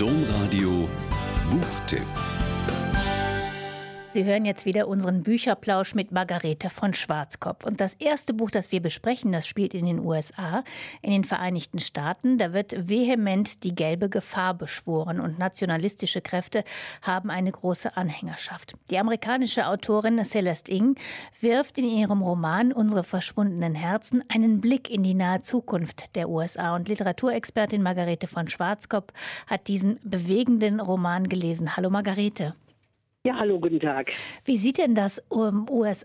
Domradio Buchtipp. Sie hören jetzt wieder unseren Bücherplausch mit Margarete von Schwarzkopf. Und das erste Buch, das wir besprechen, das spielt in den USA, in den Vereinigten Staaten. Da wird vehement die gelbe Gefahr beschworen und nationalistische Kräfte haben eine große Anhängerschaft. Die amerikanische Autorin Celeste Ng wirft in ihrem Roman Unsere verschwundenen Herzen einen Blick in die nahe Zukunft der USA. Und Literaturexpertin Margarete von Schwarzkopf hat diesen bewegenden Roman gelesen. Hallo Margarete. Ja, hallo, guten Tag. Wie sieht denn das aus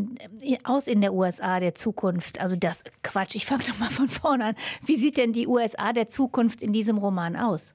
in der USA der Zukunft? Ich fange nochmal von vorne an. Wie sieht denn die USA der Zukunft in diesem Roman aus?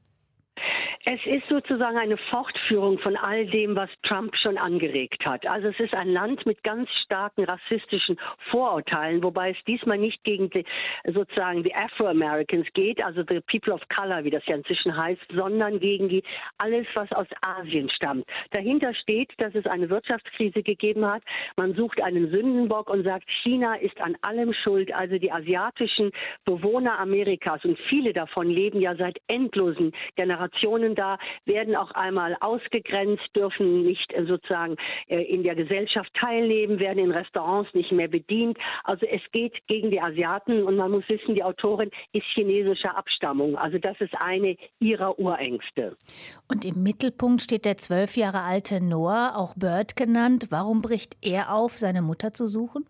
Es ist sozusagen eine Fortführung von all dem, was Trump schon angeregt hat. Also es ist ein Land mit ganz starken rassistischen Vorurteilen, wobei es diesmal nicht gegen die Afro-Americans geht, also the people of color, wie das ja inzwischen heißt, sondern gegen alles, was aus Asien stammt. Dahinter steht, dass es eine Wirtschaftskrise gegeben hat. Man sucht einen Sündenbock und sagt, China ist an allem schuld. Also die asiatischen Bewohner Amerikas, und viele davon leben ja seit endlosen Generationen da, werden auch einmal ausgegrenzt, dürfen nicht sozusagen in der Gesellschaft teilnehmen, werden in Restaurants nicht mehr bedient. Also es geht gegen die Asiaten, und man muss wissen, die Autorin ist chinesischer Abstammung. Also das ist eine ihrer Urängste. Und im Mittelpunkt steht der 12 Jahre alte Noah, auch Bird genannt. Warum bricht er auf, seine Mutter zu suchen?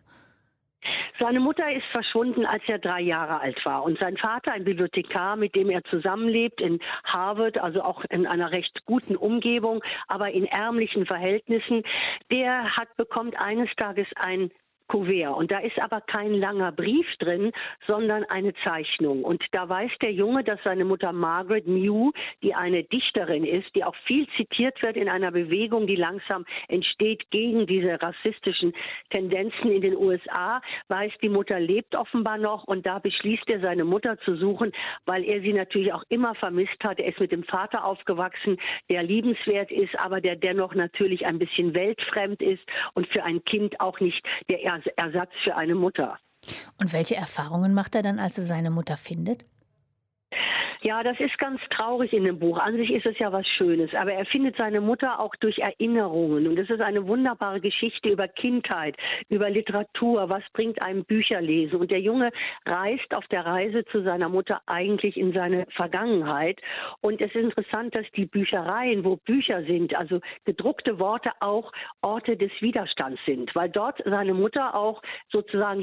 Seine Mutter ist verschwunden, als er 3 Jahre alt war. Und sein Vater, ein Bibliothekar, mit dem er zusammenlebt in Harvard, also auch in einer recht guten Umgebung, aber in ärmlichen Verhältnissen, der bekommt eines Tages ein Kuvert. Und da ist aber kein langer Brief drin, sondern eine Zeichnung. Und da weiß der Junge, dass seine Mutter Margaret Mew, die eine Dichterin ist, die auch viel zitiert wird in einer Bewegung, die langsam entsteht gegen diese rassistischen Tendenzen in den USA, weiß, die Mutter lebt offenbar noch, und da beschließt er, seine Mutter zu suchen, weil er sie natürlich auch immer vermisst hat. Er ist mit dem Vater aufgewachsen, der liebenswert ist, aber der dennoch natürlich ein bisschen weltfremd ist und für ein Kind auch nicht der Ersatz für eine Mutter. Und welche Erfahrungen macht er dann, als er seine Mutter findet? Ja, das ist ganz traurig in dem Buch. An sich ist es ja was Schönes, aber er findet seine Mutter auch durch Erinnerungen. Und es ist eine wunderbare Geschichte über Kindheit, über Literatur. Was bringt einem Bücherlesen? Und der Junge reist auf der Reise zu seiner Mutter eigentlich in seine Vergangenheit. Und es ist interessant, dass die Büchereien, wo Bücher sind, also gedruckte Worte, auch Orte des Widerstands sind, weil dort seine Mutter auch sozusagen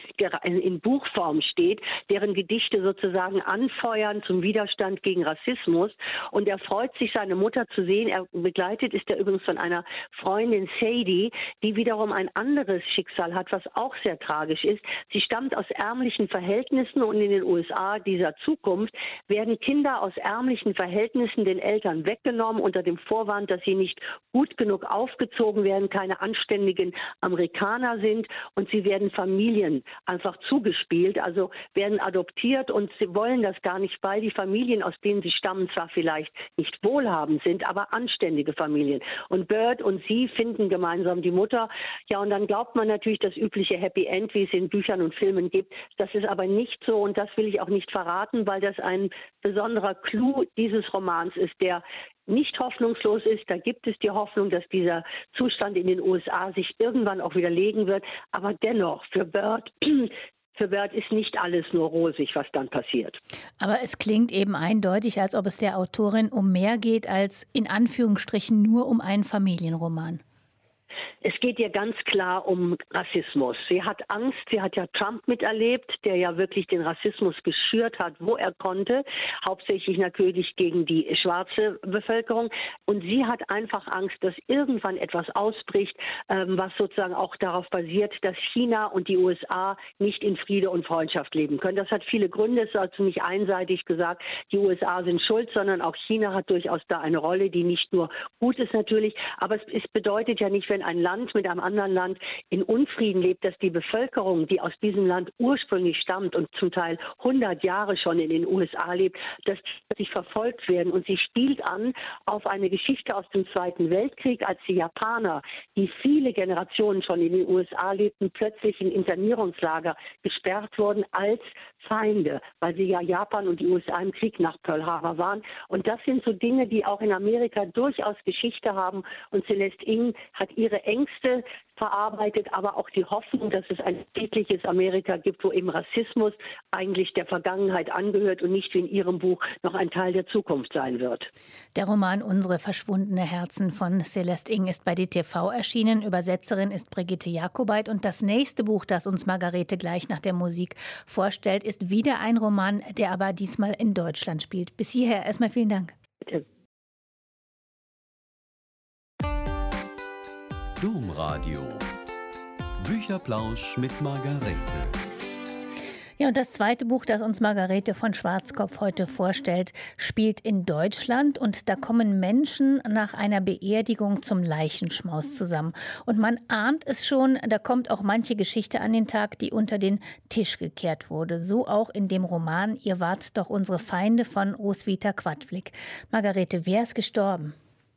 in Buchform steht, deren Gedichte sozusagen anfeuern zum Widerstand gegen Rassismus, und er freut sich, seine Mutter zu sehen. Begleitet ist er übrigens von einer Freundin, Sadie, die wiederum ein anderes Schicksal hat, was auch sehr tragisch ist. Sie stammt aus ärmlichen Verhältnissen, und in den USA dieser Zukunft werden Kinder aus ärmlichen Verhältnissen den Eltern weggenommen unter dem Vorwand, dass sie nicht gut genug aufgezogen werden, keine anständigen Amerikaner sind, und sie werden Familien einfach zugespielt, also werden adoptiert, und sie wollen das gar nicht, weil die Familien, aus denen sie stammen, zwar vielleicht nicht wohlhabend sind, aber anständige Familien. Und Bird und sie finden gemeinsam die Mutter. Ja, und dann glaubt man natürlich das übliche Happy End, wie es in Büchern und Filmen gibt. Das ist aber nicht so, und das will ich auch nicht verraten, weil das ein besonderer Clou dieses Romans ist, der nicht hoffnungslos ist. Da gibt es die Hoffnung, dass dieser Zustand in den USA sich irgendwann auch widerlegen wird. Aber dennoch, für Bird ist nicht alles nur rosig, was dann passiert. Aber es klingt eben eindeutig, als ob es der Autorin um mehr geht als in Anführungsstrichen nur um einen Familienroman. Es geht ihr ganz klar um Rassismus. Sie hat Angst, sie hat ja Trump miterlebt, der ja wirklich den Rassismus geschürt hat, wo er konnte, hauptsächlich natürlich gegen die schwarze Bevölkerung. Und sie hat einfach Angst, dass irgendwann etwas ausbricht, was sozusagen auch darauf basiert, dass China und die USA nicht in Friede und Freundschaft leben können. Das hat viele Gründe. Es ist also nicht einseitig gesagt, die USA sind schuld, sondern auch China hat durchaus da eine Rolle, die nicht nur gut ist natürlich, aber es bedeutet ja nicht, wenn wenn ein Land mit einem anderen Land in Unfrieden lebt, dass die Bevölkerung, die aus diesem Land ursprünglich stammt und zum Teil 100 Jahre schon in den USA lebt, dass die verfolgt werden. Und sie spielt an auf eine Geschichte aus dem Zweiten Weltkrieg, als die Japaner, die viele Generationen schon in den USA lebten, plötzlich in Internierungslager gesperrt wurden als Feinde, weil sie ja Japan und die USA im Krieg nach Pearl Harbor waren. Und das sind so Dinge, die auch in Amerika durchaus Geschichte haben. Und Celeste Ng hat ihre Ängste verarbeitet, aber auch die Hoffnung, dass es ein friedliches Amerika gibt, wo eben Rassismus eigentlich der Vergangenheit angehört und nicht wie in ihrem Buch noch ein Teil der Zukunft sein wird. Der Roman Unsere verschwundene Herzen von Celeste Ng ist bei DTV erschienen. Übersetzerin ist Brigitte Jakobait. Und das nächste Buch, das uns Margarete gleich nach der Musik vorstellt, ist wieder ein Roman, der aber diesmal in Deutschland spielt. Bis hierher erstmal vielen Dank. Bitte. Domradio. Bücherplausch mit Margarete. Ja, und das zweite Buch, das uns Margarete von Schwarzkopf heute vorstellt, spielt in Deutschland. Und da kommen Menschen nach einer Beerdigung zum Leichenschmaus zusammen. Und man ahnt es schon, da kommt auch manche Geschichte an den Tag, die unter den Tisch gekehrt wurde. So auch in dem Roman Ihr wart doch unsere Feinde von Roswitha Quadflieg. Margarete, wer ist gestorben?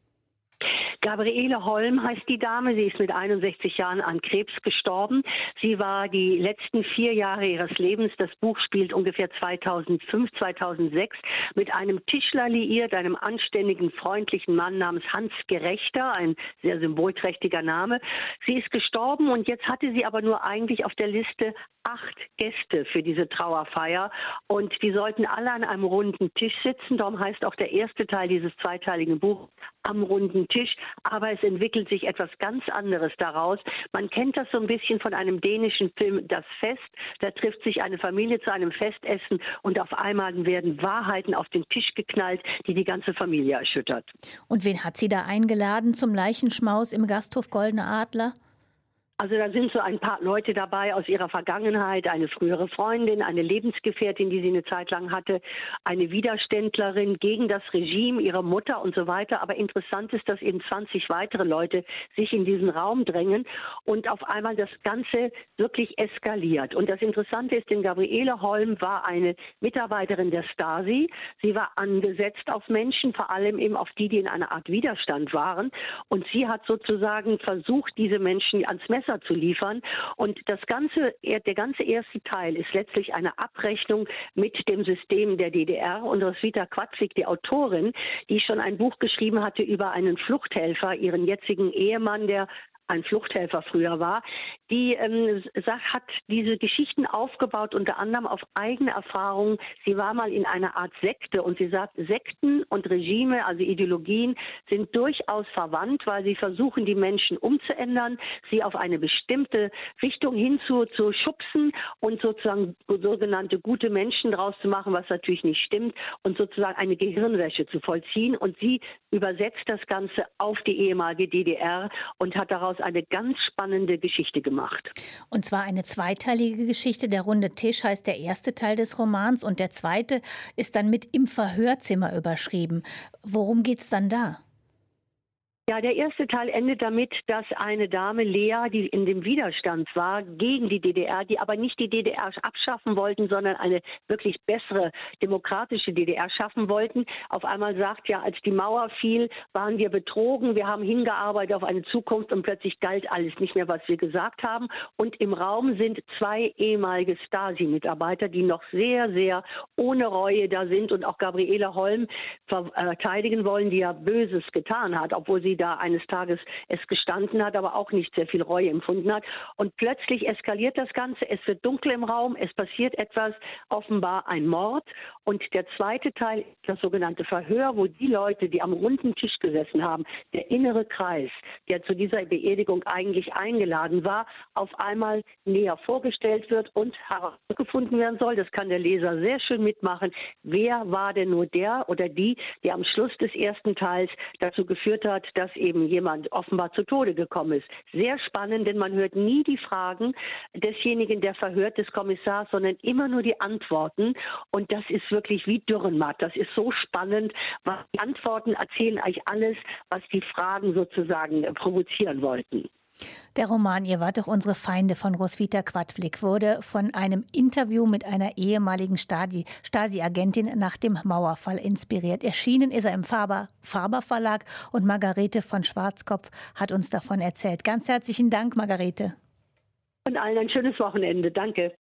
Gabriele Holm heißt die Dame. Sie ist mit 61 Jahren an Krebs gestorben. Sie war die letzten 4 Jahre ihres Lebens, das Buch spielt ungefähr 2005, 2006, mit einem Tischler liiert, einem anständigen, freundlichen Mann namens Hans Gerechter, ein sehr symbolträchtiger Name. Sie ist gestorben und jetzt hatte sie aber nur eigentlich auf der Liste 8 Gäste für diese Trauerfeier und die sollten alle an einem runden Tisch sitzen. Darum heißt auch der erste Teil dieses zweiteiligen Buchs Am runden Tisch. Aber es entwickelt sich etwas ganz anderes daraus. Man kennt das so ein bisschen von einem dänischen Film Das Fest. Da trifft sich eine Familie zu einem Festessen und auf einmal werden Wahrheiten auf den Tisch geknallt, die die ganze Familie erschüttert. Und wen hat sie da eingeladen zum Leichenschmaus im Gasthof Goldene Adler? Also da sind so ein paar Leute dabei aus ihrer Vergangenheit, eine frühere Freundin, eine Lebensgefährtin, die sie eine Zeit lang hatte, eine Widerständlerin gegen das Regime, ihre Mutter und so weiter. Aber interessant ist, dass eben 20 weitere Leute sich in diesen Raum drängen und auf einmal das Ganze wirklich eskaliert. Und das Interessante ist, denn Gabriele Holm war eine Mitarbeiterin der Stasi. Sie war angesetzt auf Menschen, vor allem eben auf die in einer Art Widerstand waren. Und sie hat sozusagen versucht, diese Menschen ans Messer zu liefern. Und der ganze erste Teil ist letztlich eine Abrechnung mit dem System der DDR. Und Roswitha Quadflieg, die Autorin, die schon ein Buch geschrieben hatte über einen Fluchthelfer, ihren jetzigen Ehemann, der ein Fluchthelfer früher war, die hat diese Geschichten aufgebaut, unter anderem auf eigene Erfahrungen. Sie war mal in einer Art Sekte und sie sagt, Sekten und Regime, also Ideologien, sind durchaus verwandt, weil sie versuchen, die Menschen umzuändern, sie auf eine bestimmte Richtung zu schubsen und sozusagen sogenannte gute Menschen draus zu machen, was natürlich nicht stimmt, und sozusagen eine Gehirnwäsche zu vollziehen. Und sie übersetzt das Ganze auf die ehemalige DDR und hat daraus eine ganz spannende Geschichte gemacht. Und zwar eine zweiteilige Geschichte. Der runde Tisch heißt der erste Teil des Romans und der zweite ist dann mit Im Verhörzimmer überschrieben. Worum geht's dann da? Ja, der erste Teil endet damit, dass eine Dame, Lea, die in dem Widerstand war gegen die DDR, die aber nicht die DDR abschaffen wollten, sondern eine wirklich bessere, demokratische DDR schaffen wollten, auf einmal sagt, ja, als die Mauer fiel, waren wir betrogen, wir haben hingearbeitet auf eine Zukunft und plötzlich galt alles nicht mehr, was wir gesagt haben. Und im Raum sind 2 ehemalige Stasi-Mitarbeiter, die noch sehr, sehr ohne Reue da sind und auch Gabriele Holm verteidigen wollen, die ja Böses getan hat, obwohl sie da eines Tages es gestanden hat, aber auch nicht sehr viel Reue empfunden hat. Und plötzlich eskaliert das Ganze, es wird dunkel im Raum, es passiert etwas, offenbar ein Mord. Und der zweite Teil ist das sogenannte Verhör, wo die Leute, die am runden Tisch gesessen haben, der innere Kreis, der zu dieser Beerdigung eigentlich eingeladen war, auf einmal näher vorgestellt wird und herausgefunden werden soll. Das kann der Leser sehr schön mitmachen. Wer war denn nur der oder die am Schluss des ersten Teils dazu geführt hat, dass eben jemand offenbar zu Tode gekommen ist. Sehr spannend, denn man hört nie die Fragen desjenigen, der verhört, des Kommissars, sondern immer nur die Antworten. Und das ist wirklich wie Dürrenmatt. Das ist so spannend, weil die Antworten erzählen eigentlich alles, was die Fragen sozusagen provozieren wollten. Der Roman Ihr wart doch unsere Feinde von Roswitha Quadflieg wurde von einem Interview mit einer ehemaligen Stasi-Agentin nach dem Mauerfall inspiriert. Erschienen ist er im Faber Verlag und Margarete von Schwarzkopf hat uns davon erzählt. Ganz herzlichen Dank, Margarete. Und allen ein schönes Wochenende. Danke.